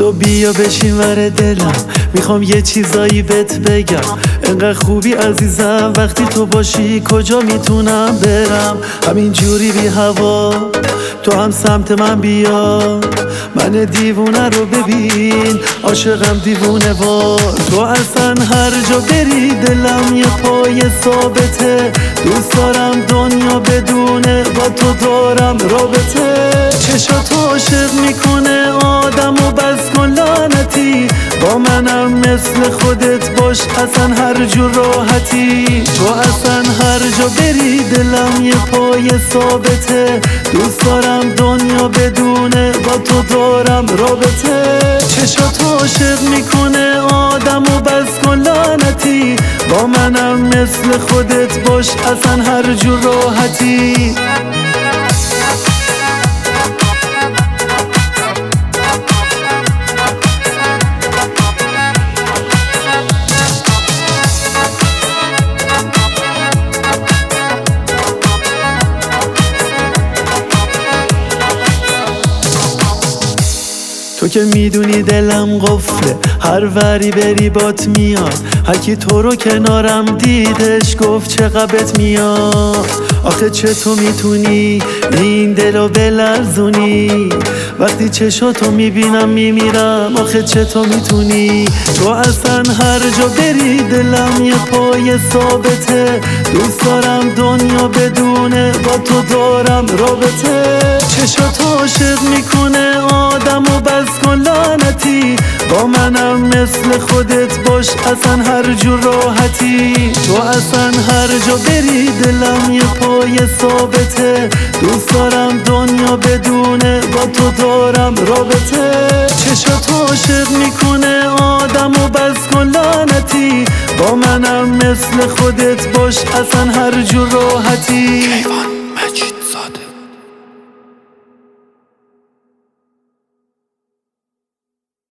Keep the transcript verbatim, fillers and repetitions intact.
تو بیا بشین ور دلم، میخوام یه چیزایی بهت بگم. انقدر خوبی عزیزم، وقتی تو باشی کجا میتونم برم؟ همین جوری بی هوا تو هم سمت من بیا، من دیوونه رو ببین، عاشقم دیوونه وار. تو اصلا هر جا بری دلم یه پای ثابته، دوست دارم دنیا بدونه با تو دارم رابطه. چشات عاشق میکنه آدم و بس کن لعنتی، با منم مثل خودت باش اصلا هر جور راحتی. تو اصلا هر جا بری دلم یه پای ثابته، دوست دارم دنیا بدونه با تو دارم رابطه. چشات عاشق میکنه آدم و بس کن لعنتی، با منم مثل خودت باش اصلا هر جور راحتی. تو که میدونی دلم قفله، هر وری بری بات میاد. هرکی تو رو کنارم دیدش گفت چقدرت میاد. آخه چطور میتونی این دلو بلرزونی؟ وقتی چشاتو میبینم میمیرم. آخه چطور میتونی؟ تو اصلا هر جا بری دلم یه پای ثابته، دوست دارم دنیا بدونه با تو دارم رابطه. چشات عاشق میکنه آدم و بس کن لعنتی، با منم مثل خودت باش اصلا هر جور راحتی. تو اصلا هر جا بری دلم یه پای ثابته، دوست دارم دنیا بدونه با تو دارم رابطه. چشات عاشق میکنه آدم و بس کن لعنتی، با منم مثل خودت باش اصلا هر جور راحتی.